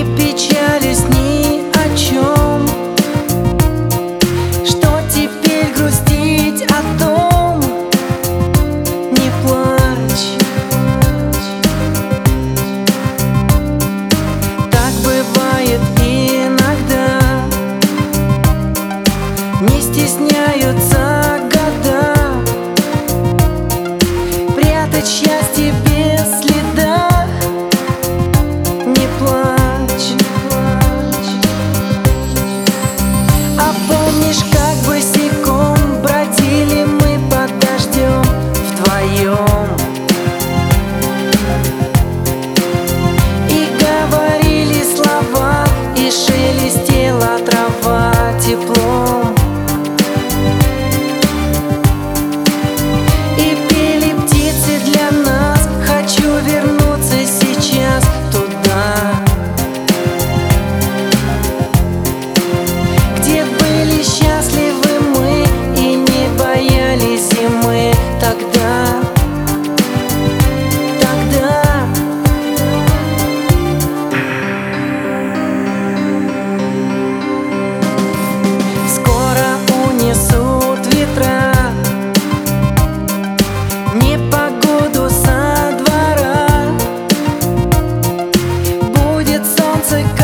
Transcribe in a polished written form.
Не печались ни о чем, что теперь грустить о том. Не плачь, так бывает иногда. Не стесняются года прятать счастье без следа. Не плачь, а помнишь, как босиком бродили мы под дождем вдвоем и говорили слова, и шелестела трава теплом, и пели птицы для нас. Хочу вернуться сейчас туда, где были счастливы мы и не боялись зимы. Тогда скоро унесут ветра непогоду со двора. Будет солнце.